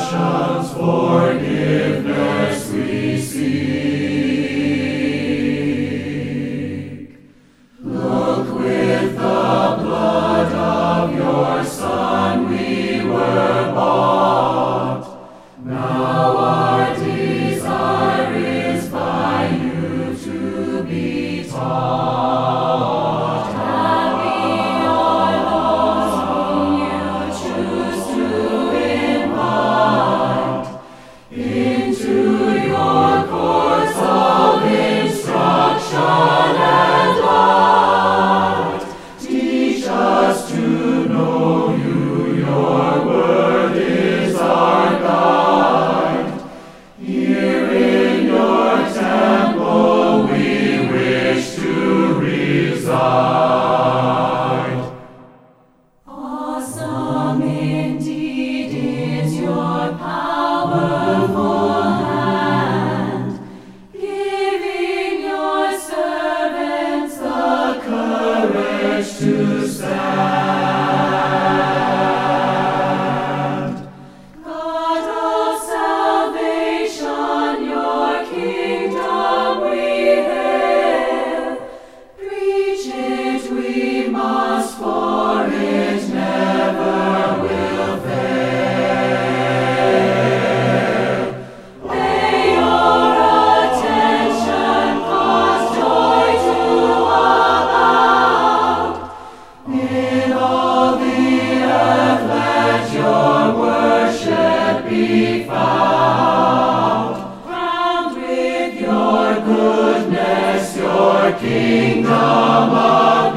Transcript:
transgressions forgiveness we seek. Look, with the blood of your Son we were bought. Now our desire is by you to be taught. Happy are those whom you choose to invite into your courts of instruction and light. Teach us to know you, your word is our guide. Here in your temple we wish to reside. Awesome indeed is your powerful hand, giving your servants the courage to stand. God of salvation, your kingdom we hail. Preach it we must, for it never will fail. Lay your attention, cause joy to abound. In all the earth let your worship be found. Crowned with your goodness, your kingdom above.